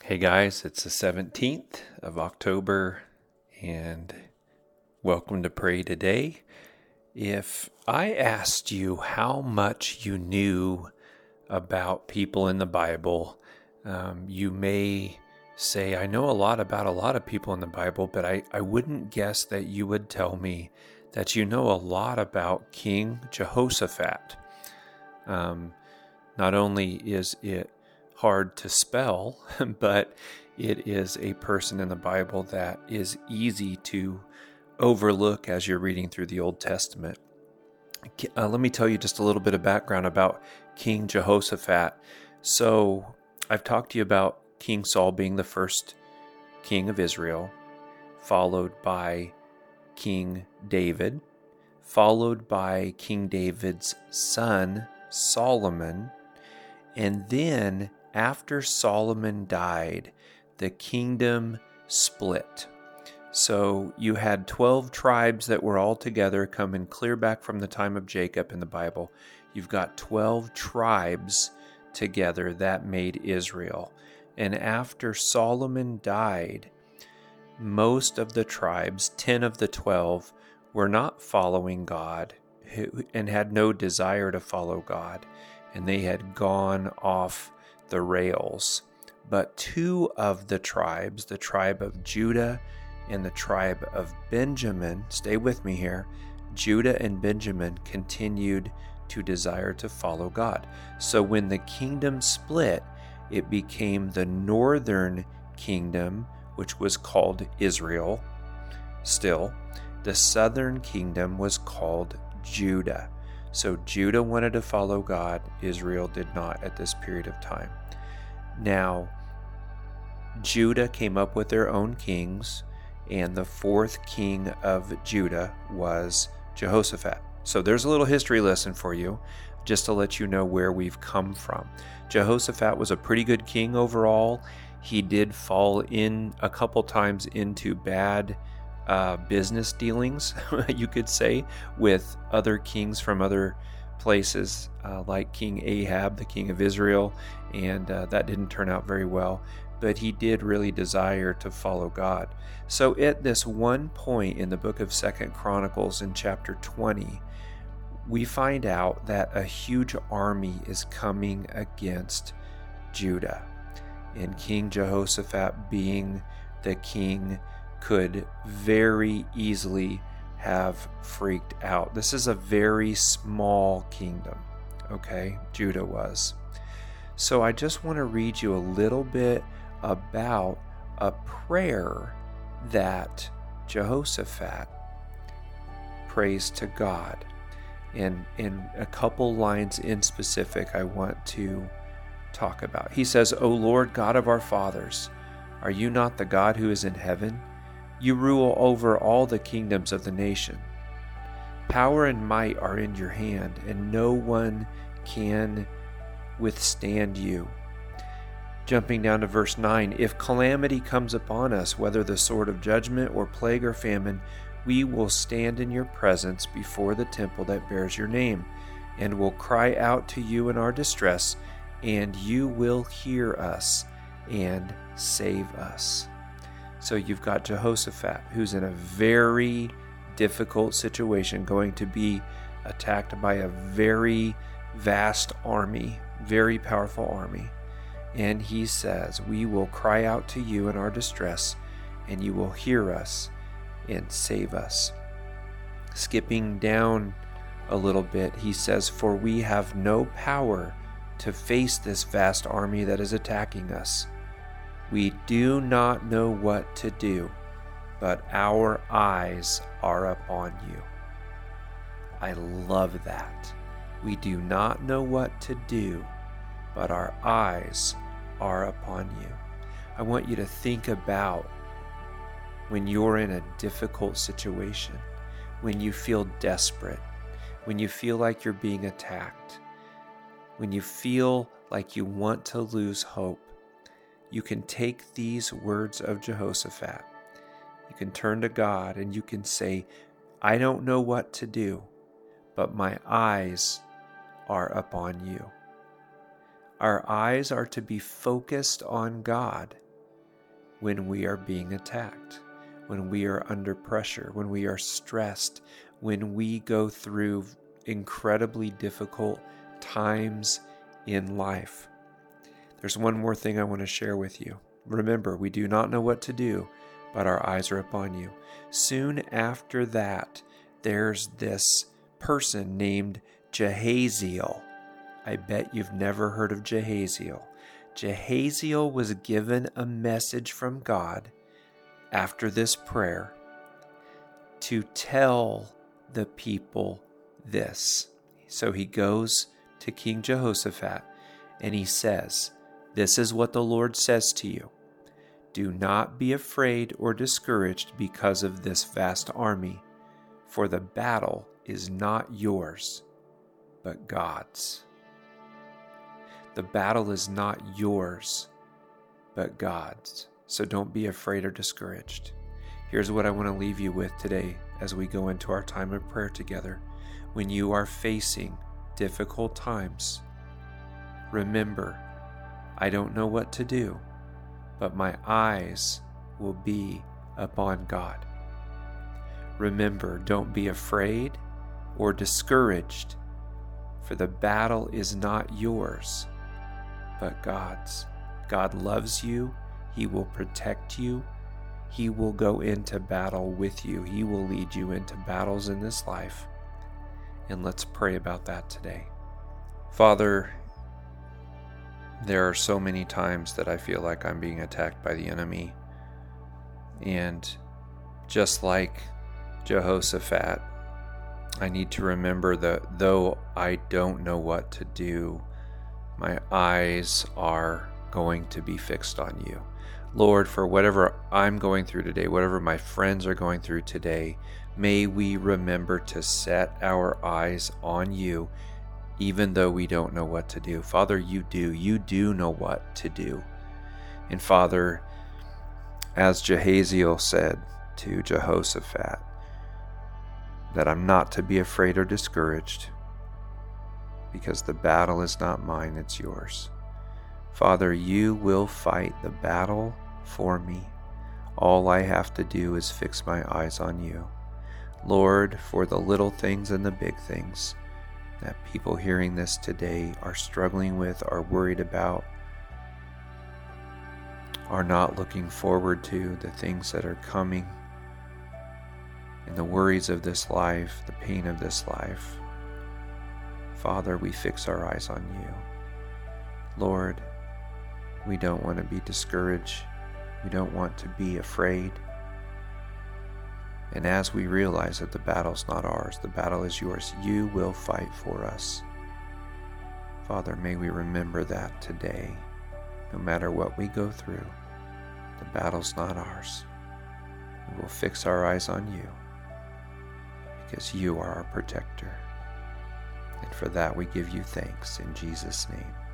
Hey guys, it's the 17th of October and welcome to Pray Today. If I asked you how much you knew about people in the Bible, you may say, I know a lot about a lot of people in the Bible, but I wouldn't guess that you would tell me that you know a lot about King Jehoshaphat. Not only is it hard to spell, but it is a person in the Bible that is easy to overlook as you're reading through the Old Testament. Let me tell you just a little bit of background about King Jehoshaphat. So I've talked to you about King Saul being the first king of Israel, followed by King David, followed by King David's son, Solomon, and then after Solomon died, the kingdom split. So you had 12 tribes that were all together coming clear back from the time of Jacob in the Bible. You've got 12 tribes together that made Israel. And after Solomon died, most of the tribes, 10 of the 12, were not following God and had no desire to follow God. And they had gone off the rails. But two of the tribes, the tribe of Judah and the tribe of Benjamin, stay with me here, Judah and Benjamin continued to desire to follow God. So when the kingdom split, it became the northern kingdom, which was called Israel still. The southern kingdom was called Judah. So Judah wanted to follow God, Israel did not at this period of time. Now, Judah came up with their own kings, and the fourth king of Judah was Jehoshaphat. So there's a little history lesson for you, just to let you know where we've come from. Jehoshaphat was a pretty good king overall. He did fall in a couple times into bad business dealings, you could say, with other kings from other places, like King Ahab, the king of Israel, and that didn't turn out very well. But he did really desire to follow God. So at this one point in the book of 2 Chronicles in chapter 20, we find out that a huge army is coming against Judah. And King Jehoshaphat, being the king, could very easily have freaked out. This is a very small kingdom, okay? Judah was. So I just want to read you a little bit about a prayer that Jehoshaphat prays to God. And in a couple lines in specific, I want to talk about. He says, O Lord God of our fathers, are you not the God who is in heaven? You rule over all the kingdoms of the nation. Power and might are in your hand, and no one can withstand you. Jumping down to verse 9, if calamity comes upon us, whether the sword of judgment or plague or famine, we will stand in your presence before the temple that bears your name, and will cry out to you in our distress, and you will hear us and save us. So you've got Jehoshaphat, who's in a very difficult situation, going to be attacked by a very vast army, very powerful army. And he says, we will cry out to you in our distress, and you will hear us and save us. Skipping down a little bit, he says, for we have no power to face this vast army that is attacking us. We do not know what to do, but our eyes are upon you. I love that. We do not know what to do, but our eyes are upon you. I want you to think about when you're in a difficult situation, when you feel desperate, when you feel like you're being attacked, when you feel like you want to lose hope. You can take these words of Jehoshaphat. You can turn to God and you can say, I don't know what to do, but my eyes are upon you. Our eyes are to be focused on God when we are being attacked, when we are under pressure, when we are stressed, when we go through incredibly difficult times in life. There's one more thing I want to share with you. Remember, we do not know what to do, but our eyes are upon you. Soon after that, there's this person named Jahaziel. I bet you've never heard of Jahaziel. Jahaziel was given a message from God after this prayer to tell the people this. So he goes to King Jehoshaphat and he says, "This is what the Lord says to you. Do not be afraid or discouraged because of this vast army, for the battle is not yours, but God's." The battle is not yours, but God's. So don't be afraid or discouraged. Here's what I want to leave you with today as we go into our time of prayer together. When you are facing difficult times, remember, I don't know what to do, but my eyes will be upon God. Remember, don't be afraid or discouraged, for the battle is not yours, but God's. God loves you. He will protect you. He will go into battle with you. He will lead you into battles in this life. And let's pray about that today. Father, there are so many times that I feel like I'm being attacked by the enemy. And just like Jehoshaphat, I need to remember that though I don't know what to do, my eyes are going to be fixed on you. Lord, for whatever I'm going through today, whatever my friends are going through today, may we remember to set our eyes on you, even though we don't know what to do. Father, you do know what to do. And Father, as Jahaziel said to Jehoshaphat, that I'm not to be afraid or discouraged, because the battle is not mine, it's yours. Father, you will fight the battle for me. All I have to do is fix my eyes on you. Lord, for the little things and the big things that people hearing this today are struggling with, are worried about, are not looking forward to, the things that are coming, and the worries of this life, the pain of this life. Father, we fix our eyes on you. Lord, we don't want to be discouraged. We don't want to be afraid. And as we realize that the battle's not ours, the battle is yours, you will fight for us. Father, may we remember that today. No matter what we go through, the battle's not ours. We will fix our eyes on you, because you are our protector. And for that we give you thanks in Jesus' name.